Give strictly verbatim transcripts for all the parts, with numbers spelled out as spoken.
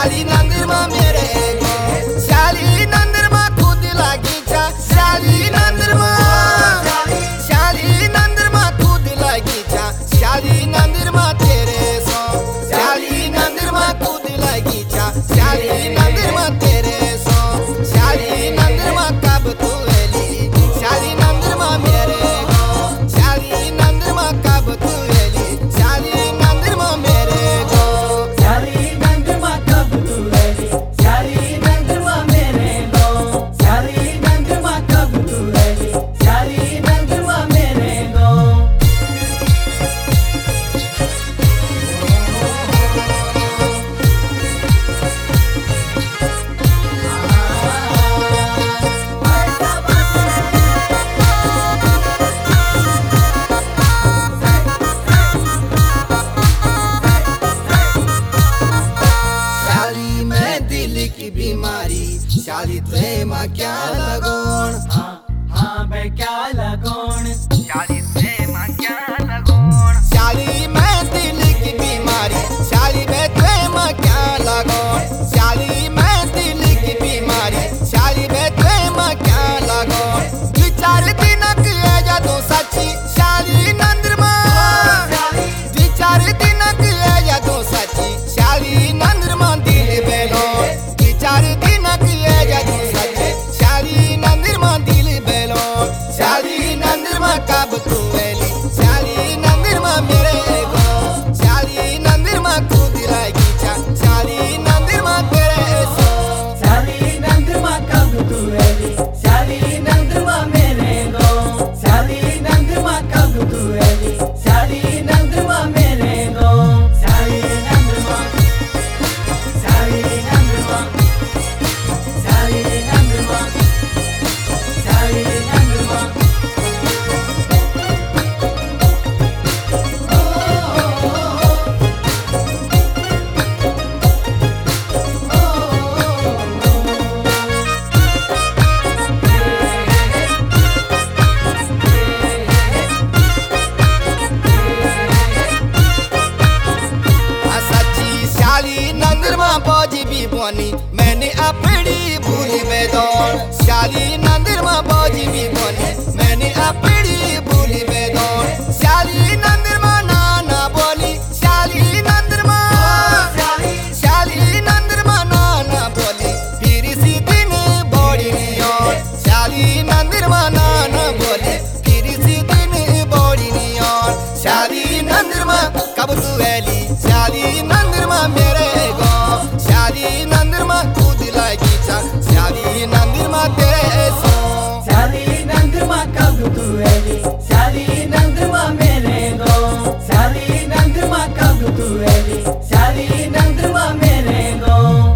शाली नंदरमा मेरे गो शाली नंदरमा खुद लागी चा शाली नंदरमा शाली नंदरमा खुद लागी चा शाली नंदरमा तेरे सो शाली नंदरमा खुद लागी चा शाली नंदरमा तेरे सो शाली नंदरमा कब तू एली शाली नंदरमा मेरे गो शाली नंदरमा कब तू एली शाली नंदरमा मेरे गो शाली नंदरमा कब तू एली शाली नंदरमा मेरे गो शाली नंदरमा कब तू एली शाली नंदरमा मेरे गो शाली मैं दिल की बीमारी शाली तुझे माँ क्या लगोन हाँ हाँ बे क्या लगोन शाली तुझे माँ क्या लगोन शाली मैं दिल की बीमारी शाली मैं तुझे माँ क्या लगोन शाली मैं दिल की बीमारी शाली मैं तुझे माँ क्या लगोन विचार दिनक है जादू सच्ची शाली नंदरमा विचार दिनक है जादू सच्ची शाली नंदरमा दिल बेलो विचार दिनक है जादू सच्ची शाली नंदरमा दिल बेलो शाली नंदरमा कब तू एली शाली नंदरमा मेरे गो शाली नंदरमा खुद लागी चा शाली नंदरमा तेरे सो शाली नंदरमा कब तू एली शाली नंदरमा मेरे गो शाली नंदरमा कब तू एली शाली नंदरमा मेरे गो शाली नंदरमा शाली नंदरमा शाली नंदरमा शाली नंदरमा सच्ची शाली नंदरमा बोझी भी बोनी मैंने अपनी भूली में दौड़ शाली नंदरमा बोझी भी बोनी मैंने अपनी भूली में दौड़ शाली नंदरमा नाना बोली शाली नंदरमा शाली नंदरमा नाना बोली फिर इसी दिन बोड़ी नहीं और शाली नंदरमा नाना बोली फिर इसी दिन बोड़ी नहीं और शाली नंदरमा कब तू एली शाली नंदरमा मेरे गो शाली नंदरमा खुद लागी चा शाली नंदरमा तेरे सो शाली नंदरमा कब तू एली शाली नंदरमा मेरे गो शाली नंदरमा कब तू एली शाली नंदरमा मेरे गो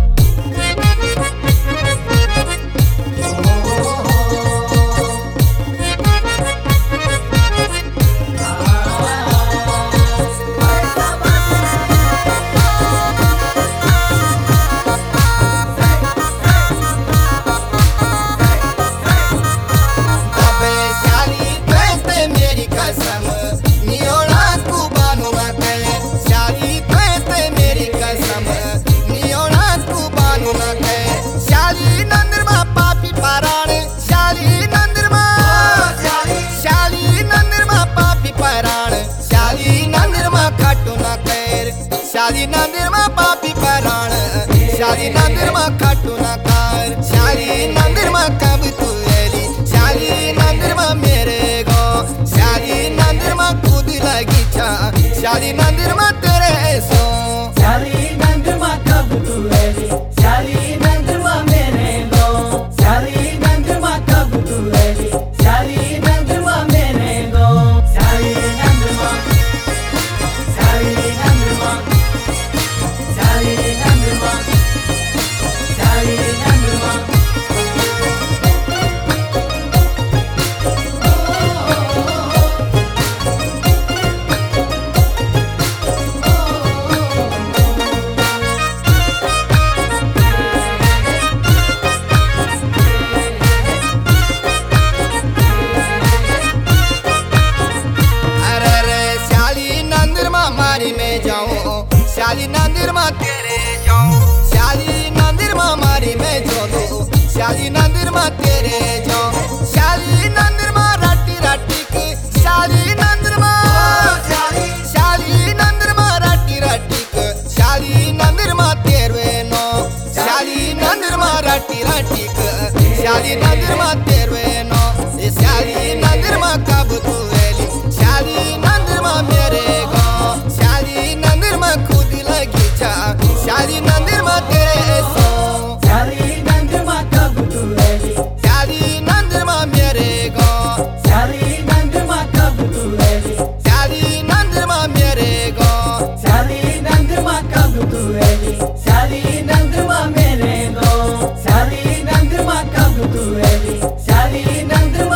अबे शाली कहते मेरी कसम नियोड़ा तू बानू ना कहे शाली कहते मेरी कसम नियोड़ा तू बानू ना कहे शाली नंदरमा पापी पाराण शाली नंदरमा शाली नंदरमा पापी पाराण शाली नंदरमा खाटू ना कैर शाली नंदरमा पापी पाराण शाली नंदरमा खाटू ना कार शाली नंदरमा कब तू एली शाली नंदरमा मेरे गो शाली नंदरमा खुद लागी चा शाली नंदरमा तेरे सो शाली नंदरमा कब तू एली शाली नंदरमा मेरे गो शाली नंदरमा कब तू एली शाली नंदरमा मेरे गो शाली नंदरमा शाली नंदरमा शाली नंदरमा शाली नंदरमा मेरे जो शाली नंदरमा राटी राटी के शाली नंदरमा शाली नंदरमा राटी राटी के शाली नंदरमा तेरवे नो शाली नंदरमा राटी राटी के शाली नंदरमा तेरवे नो शाली नंदरमा कब तू वेली शाली नंदरमा मेरे गाँव शाली नंदरमा खुद लगी छा शाली नंदरमा तेरे सो शाली नंदरमा कब तू वेली शाली नंदरमा मेरे गाँव शाली नंदरमा कब तू वेली शाली नंदरमा मेरे गाँव शाली नंदरमा कब तू वेली शाली नंदरमा मेरे गाँव शाली नंदरमा कब तू वेली शाली नंदरमा